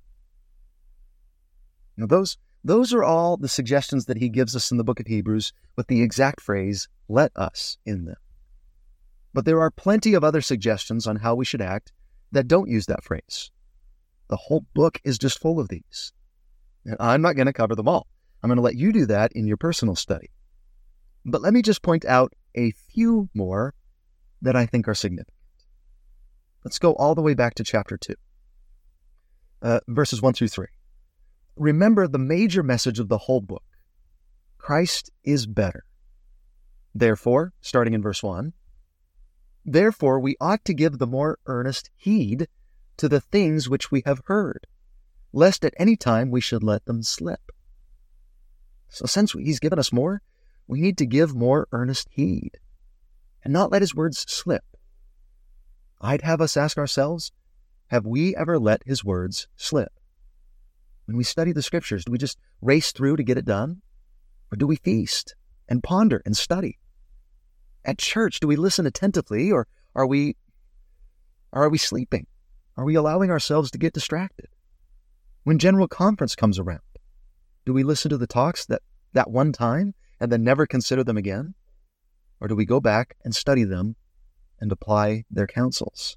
Now those are all the suggestions that he gives us in the book of Hebrews with the exact phrase, let us, in them. But there are plenty of other suggestions on how we should act that don't use that phrase. The whole book is just full of these. And I'm not going to cover them all. I'm going to let you do that in your personal study. But let me just point out a few more that I think are significant. Let's go all the way back to chapter 2, verses 1 through 3. Remember the major message of the whole book. Christ is better. Therefore, starting in verse 1, therefore we ought to give the more earnest heed to the things which we have heard, lest at any time we should let them slip. So since he's given us more, we need to give more earnest heed and not let his words slip. I'd have us ask ourselves, have we ever let his words slip? When we study the scriptures, do we just race through to get it done? Or do we feast and ponder and study? At church, do we listen attentively, or are we sleeping? Are we allowing ourselves to get distracted? When General Conference comes around, do we listen to the talks that one time and then never consider them again? Or do we go back and study them and apply their counsels?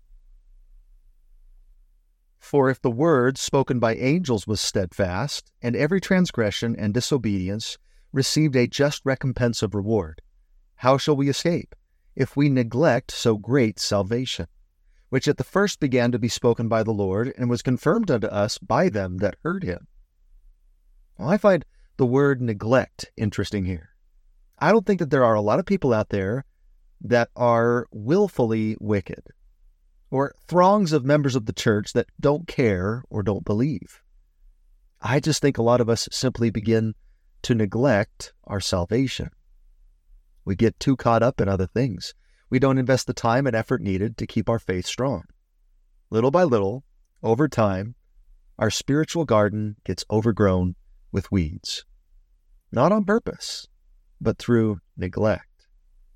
For if the word spoken by angels was steadfast, and every transgression and disobedience received a just recompense of reward, how shall we escape if we neglect so great salvation, which at the first began to be spoken by the Lord, and was confirmed unto us by them that heard him? Well, I find the word neglect interesting here. I don't think that there are a lot of people out there that are willfully wicked, or throngs of members of the church that don't care or don't believe. I just think a lot of us simply begin to neglect our salvation. We get too caught up in other things. We don't invest the time and effort needed to keep our faith strong. Little by little, over time, our spiritual garden gets overgrown with weeds. Not on purpose, but through neglect.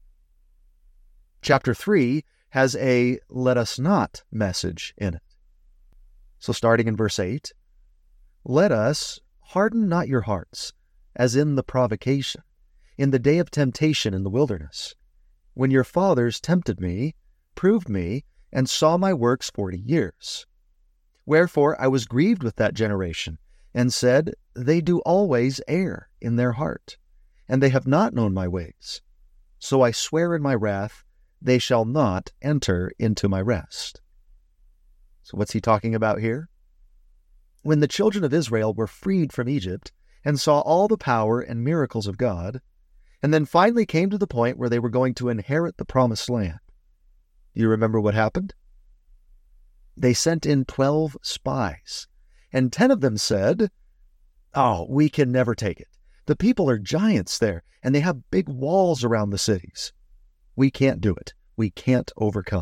Chapter 3 has a let us not message in it. So starting in verse 8, let us harden not your hearts, as in the provocation, in the day of temptation in the wilderness, when your fathers tempted me, proved me, and saw my works 40 years. Wherefore I was grieved with that generation, and said, they do always err in their heart, and they have not known my ways. So I swear in my wrath, they shall not enter into my rest. So what's he talking about here? When the children of Israel were freed from Egypt and saw all the power and miracles of God, and then finally came to the point where they were going to inherit the promised land, do you remember what happened? They sent in 12 spies, and 10 of them said, oh, we can never take it. The people are giants there, and they have big walls around the cities. We can't do it. We can't overcome.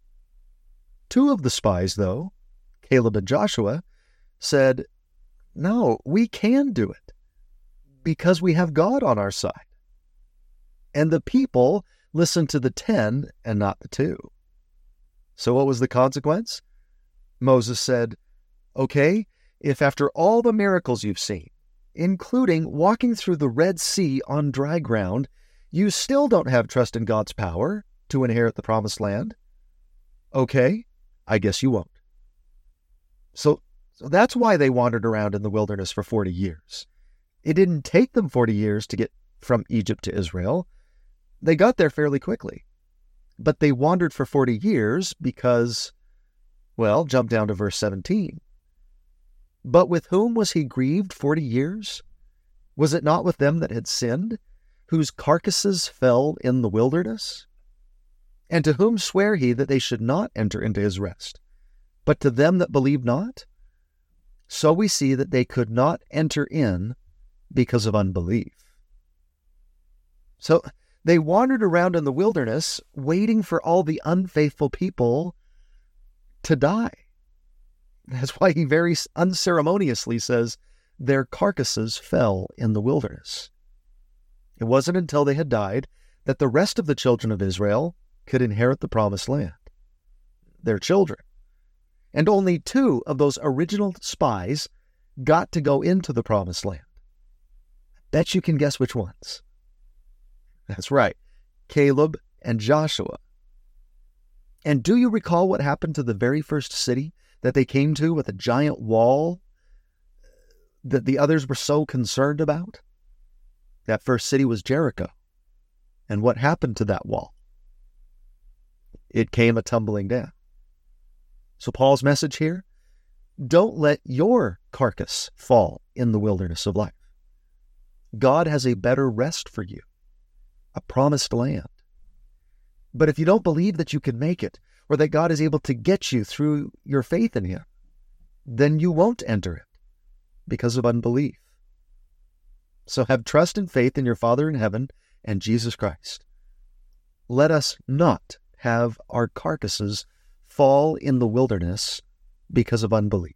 2 of the spies, though, Caleb and Joshua, said, no, we can do it because we have God on our side. And the people listened to the 10 and not the 2. So what was the consequence? Moses said, okay, if after all the miracles you've seen, including walking through the Red Sea on dry ground, you still don't have trust in God's power to inherit the promised land, okay, I guess you won't. So that's why they wandered around in the wilderness for 40 years. It didn't take them 40 years to get from Egypt to Israel. They got there fairly quickly. But they wandered for 40 years because, well, jump down to verse 17. But with whom was he grieved 40 years? Was it not with them that had sinned, whose carcasses fell in the wilderness? And to whom sware he that they should not enter into his rest, But to them that believed not, so we see that they could not enter in because of unbelief. So they wandered around in the wilderness waiting for all the unfaithful people to die. That's why he very unceremoniously says their carcasses fell in the wilderness. It wasn't until they had died that the rest of the children of Israel could inherit the promised land, their children. And only 2 of those original spies got to go into the promised land. I bet you can guess which ones. That's right, Caleb and Joshua. And do you recall what happened to the very first city that they came to with a giant wall that the others were so concerned about? That first city was Jericho. And what happened to that wall? It came a tumbling down. So Paul's message here, don't let your carcass fall in the wilderness of life. God has a better rest for you, a promised land. But if you don't believe that you can make it, or that God is able to get you through your faith in Him, then you won't enter it because of unbelief. So have trust and faith in your Father in heaven and Jesus Christ. Let us not have our carcasses fall in the wilderness because of unbelief.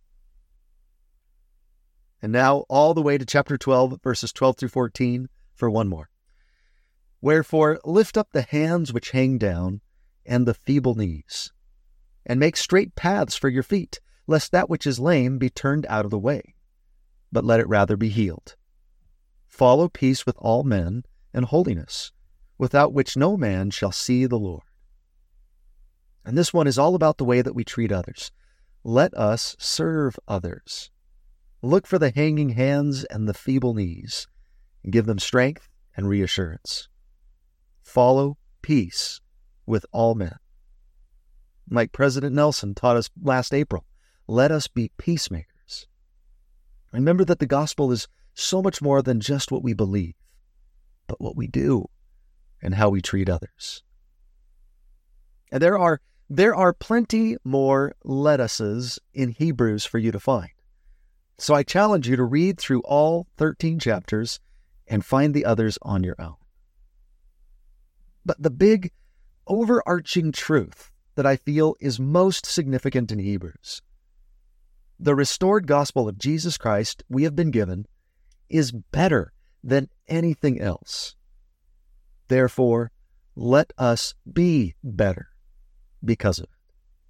And now all the way to chapter 12, verses 12 through 14 for one more. Wherefore lift up the hands which hang down and the feeble knees, and make straight paths for your feet, lest that which is lame be turned out of the way, but let it rather be healed. Follow peace with all men and holiness, without which no man shall see the Lord. And this one is all about the way that we treat others. Let us serve others. Look for the hanging hands and the feeble knees, and give them strength and reassurance. Follow peace with all men. Like President Nelson taught us last April, let us be peacemakers. Remember that the gospel is so much more than just what we believe, but what we do and how we treat others. And there are plenty more lettuces in Hebrews for you to find. So I challenge you to read through all 13 chapters and find the others on your own. But the big overarching truth that I feel is most significant in Hebrews, the restored gospel of Jesus Christ we have been given, is better than anything else. Therefore, let us be better because of it.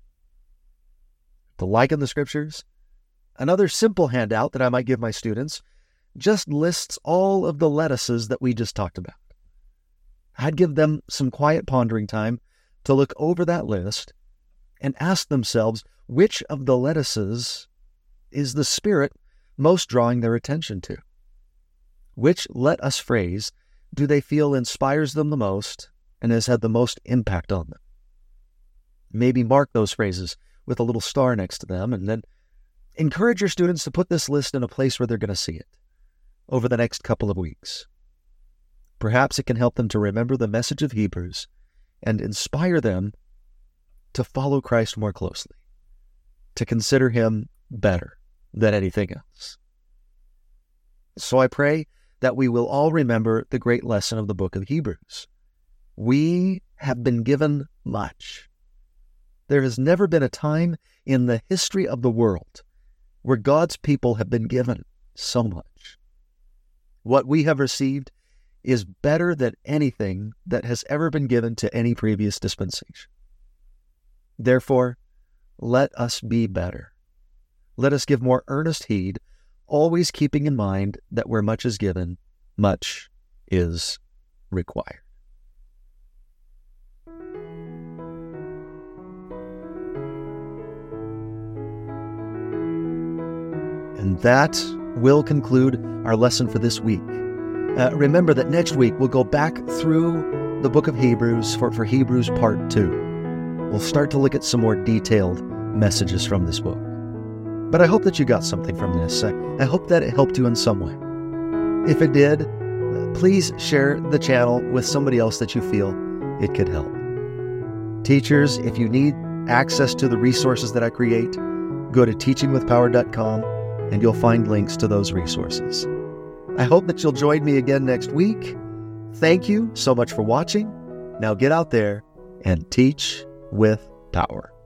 To liken the scriptures, another simple handout that I might give my students just lists all of the lettuces that we just talked about. I'd give them some quiet pondering time to look over that list and ask themselves which of the lettuces is the Spirit most drawing their attention to. Which let us phrase do they feel inspires them the most and has had the most impact on them? Maybe mark those phrases with a little star next to them, and then encourage your students to put this list in a place where they're going to see it over the next couple of weeks. Perhaps it can help them to remember the message of Hebrews and inspire them to follow Christ more closely, to consider Him better than anything else. So I pray that we will all remember the great lesson of the book of Hebrews. We have been given much. There has never been a time in the history of the world where God's people have been given so much. What we have received is better than anything that has ever been given to any previous dispensation. Therefore, let us be better. Let us give more earnest heed, always keeping in mind that where much is given, much is required. And that will conclude our lesson for this week. Remember that next week we'll go back through the book of Hebrews for Hebrews part 2. We'll start to look at some more detailed messages from this book. But I hope that you got something from this. I hope that it helped you in some way. If it did, please share the channel with somebody else that you feel it could help. Teachers, if you need access to the resources that I create, go to teachingwithpower.com and you'll find links to those resources. I hope that you'll join me again next week. Thank you so much for watching. Now get out there and teach with power.